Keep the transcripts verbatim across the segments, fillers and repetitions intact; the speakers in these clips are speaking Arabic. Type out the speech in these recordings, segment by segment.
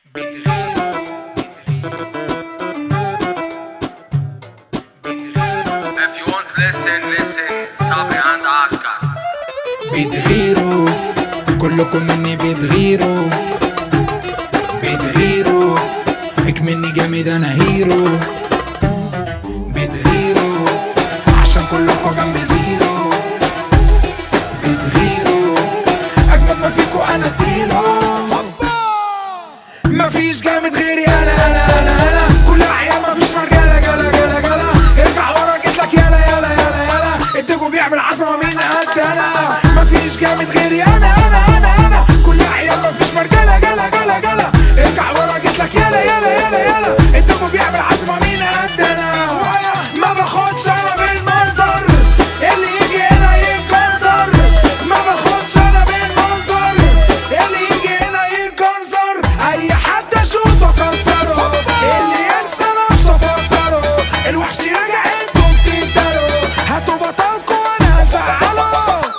If you want listen, listen, صبري عند عسكر. بتغيروا كلكم مني بتغيروا بتغيروا اكمني جامد انا هيرو بتغيروا عشان كلكم جنب زيرو بتغيروا اجمد ما فيكوا انا اديله مفيش جامد غيري انا انا انا انا كل عيال مفيش مرجله جلا جلا جلا ارجع ورا جيتلك يلا يلا يلا يلا الدجو بيعمل عظمه من قد انا مفيش جامد غيري انا انا انا انا كل عيال مفيش مرجله جلا جلا جلا ارجع ورا جيتلك يلا يلا يلا يلا الدجو بيعمل عظمه من قد انا ما باخدش انا بالمنظر اللي يجي هنا يتكنزر ما باخدش انا بالمنظر اللي يجي هنا يتكنزر اي حد اشوفه كسره اللي ينسى نفسه فكره الوحش راجع انتوا بتقدروا هاتوا بطلكوا وانا هزعله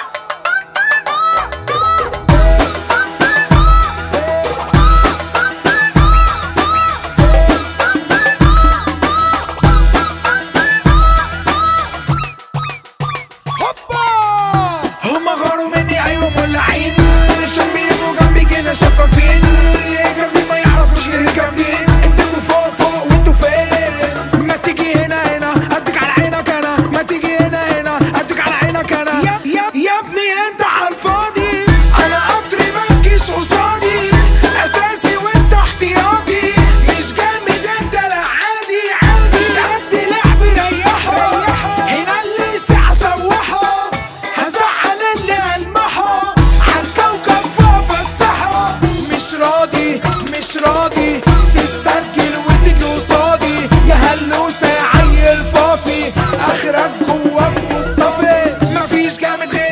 هما غاروا مني ايوه مولعين عشان بيبقوا جنبي كده شفافين جنبي ما يعرفوش غير الجنبين انتوا فوق فوق وانتوا فين ما تيجي هنا هنا اديك على عينك انا ما تيجي هنا هنا اديك على عينك انا يا يا يا ابني انت على الفاضي انا قطري مالكيش قصادي اساسي وانت احتياطي مش جامد انت لا عادي عادي قد لعب ريحه هنا اللي ساعه سوحه هزعل اللي المحه عالكوكب فوق فسحه مش راضي مش راضي تسترجل وتجي قصادي يا هلوسه يا عيل فافي اخرك جواك مصطفي مفيش جامد غير